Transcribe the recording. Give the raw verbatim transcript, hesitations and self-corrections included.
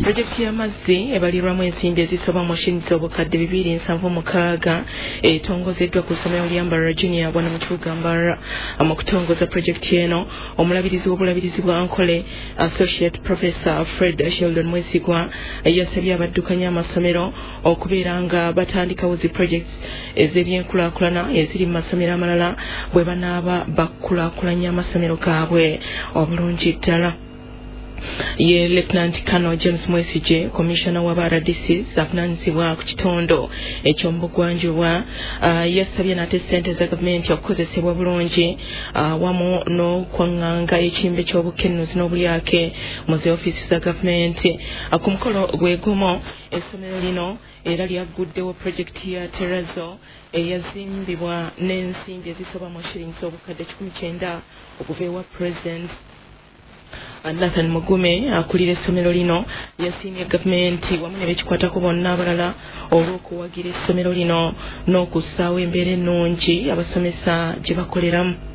Projekti y'amazzi ebalirwamu ensimbi ezisoba mu shilingi obukadde bibiri nsanvu mukaaga etongozeddwa ku ssomero lya Mbarara Junior wano mu kibuga Mbarara. Mu kutongoza projekti eno omulabirizi w'obulabirizi bwa Ankole Associate Professor Fred Sheldon Mwesigwa yasabye abaddukanya amasomero okubeera nga batandikawo zi projects ez'ebyenkulaakulana eziri mu masomero amalala bwe banaaba bakulaakulanya amasomero gaabwe obulungi ddala. Ye Lieutenant Colonel James Mwesije, Commissioner wa R D C avunaanyizibwa ku kitondo eky'omugwanjuba uh, yasabye nate ssente za gavumenti okukozesebwa bulungi uh, wamu n'okwaŋŋanga ekimbe ky'obukennuzi n'obulyake mu zi ofiisi za gavumenti. Uh, ku mukolo gw'egumu essomero lino era lyagguddewo projekiti ya Terrazzo eyazimbibwa n'ensimbi ezisoba mu shilingi obukadde kikumi kyenda okuva ewa President. Nathan Mugume akulira essomero lino yasiimye gavumenti wamu ne bekikwatako bonna abalala olw'okuwagira essomero lino n'okussaawo embeera ennungi abasomesa gye bakoleramu.